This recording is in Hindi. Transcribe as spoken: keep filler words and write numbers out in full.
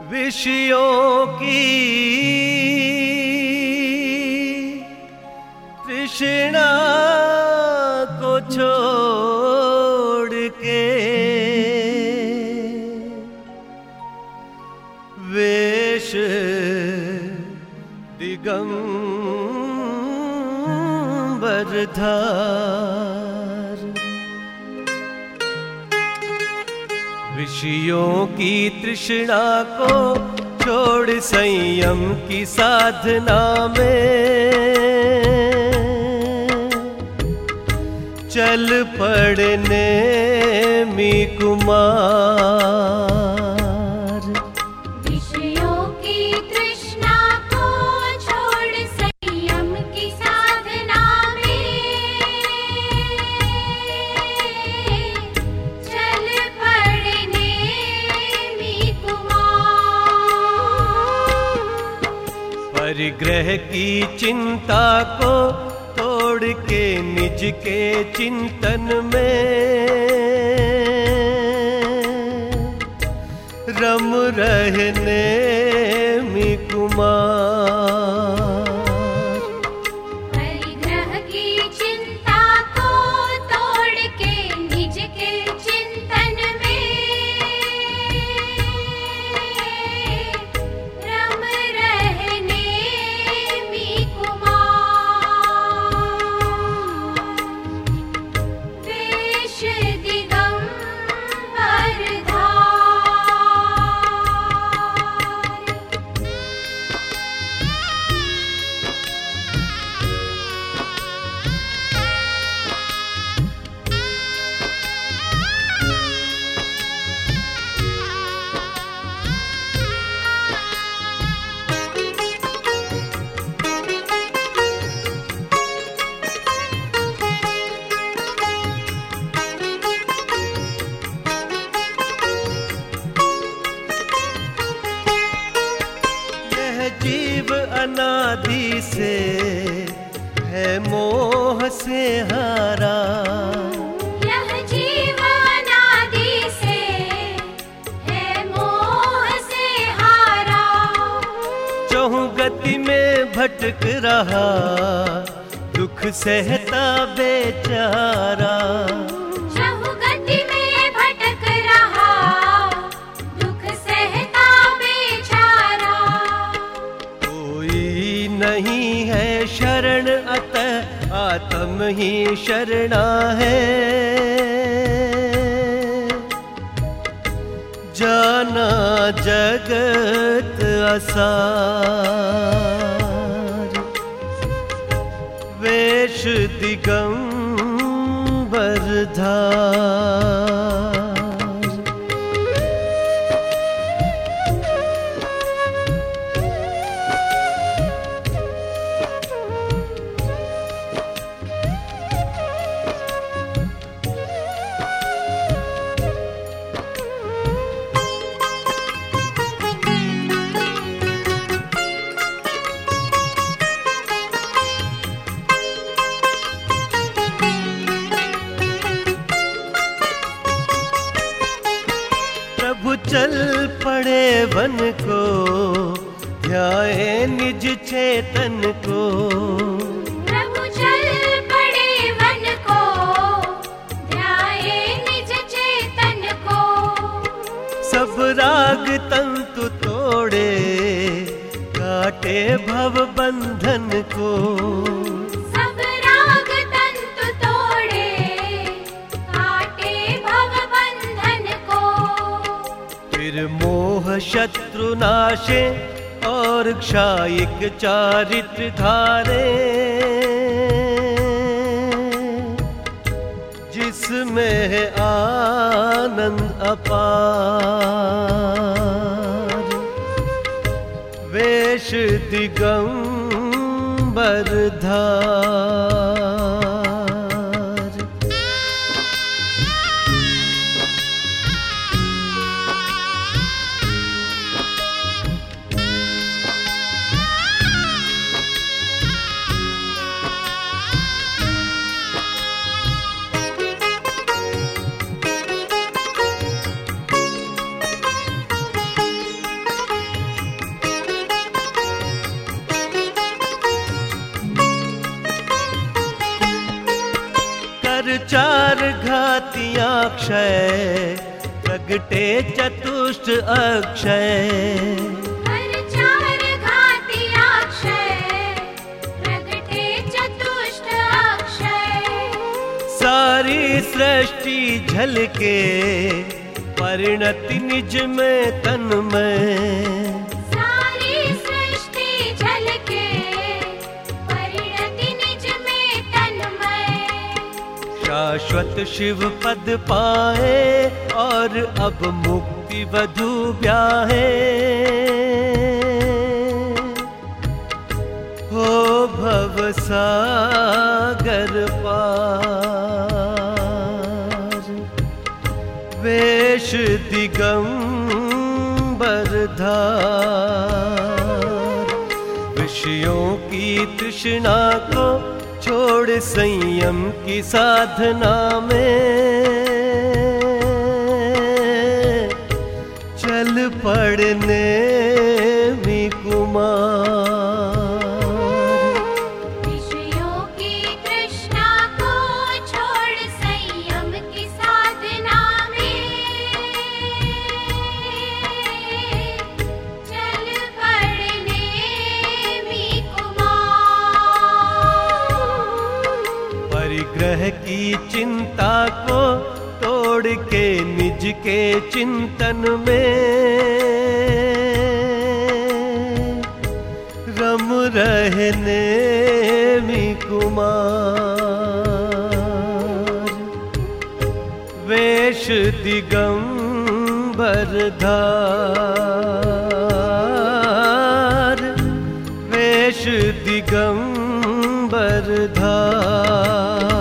विषयों की तृष्णा को छोड़ के वेश दिगंबर धार। विषयों की तृष्णा को छोड़ संयम की साधना में चल पड़ने मी कुमार। विषयों की तृष्णा को छोड़ संयम की साधना में चल पड़ने मी कुमार। परिग्रह की चिंता को तोड़ के निज के चिंतन में रम रहने मी कुमार। परिग्रह की चिंता को तोड़ के निज के चिंतन में रम रहने मी वेश दिगंबर धार। यह जीव अनादि से है मोह से हारा। यह जीव अनादि से है मोह से हारा। चहुँ गति में भटक रहा दुख सहता बेचारा। चहुँ गति में भटक रहा दुख सहता बेचारा। कोई नहीं है शरण अतः आत्म ही शरणा है। जाना जगत असार। वेश दिगंबर धार। प्रभु चल पड़े वन को ध्याए निज चेतन को। प्रभु चल पड़े वन को ध्याए निज चेतन को। सब राग तंतु तोड़े काटे भव बंधन को। सब राग तंतु तोड़े काटे भव बंधन को। फिर मोह शत्रु नाशे और क्षायिक चारित्र धारे। जिसमें है आनंद अपार। वेश दिगंबर धार। हर चार घातियाँ क्षय, प्रगटे चतुष्ट अक्षय। हर चार घातियाँ क्षय, प्रगटे चतुष्ट अक्षय। सारी सृष्टि झलके, परिणति निज में तन में। सारी सृष्टि झलके, परिणति निज में तन में। शाश्वत शिव पद पाए, और अब मुक्ति वधु ब्याहे। हो भव सागर पार, वेश दिगंबर धार। विषयों की तृष्णा को छोड़ संयम की साधना में, चल पड़ने में कुमार। विषयों की तृष्णा को छोड़ संयम की साधना में, चल पड़ने में कुमार। परिग्रह की चिंता को तोड़ के निज के चिंतन में, रम रहने में कुमार। वेश दिगंबर धार, वेश दिगंबर धार।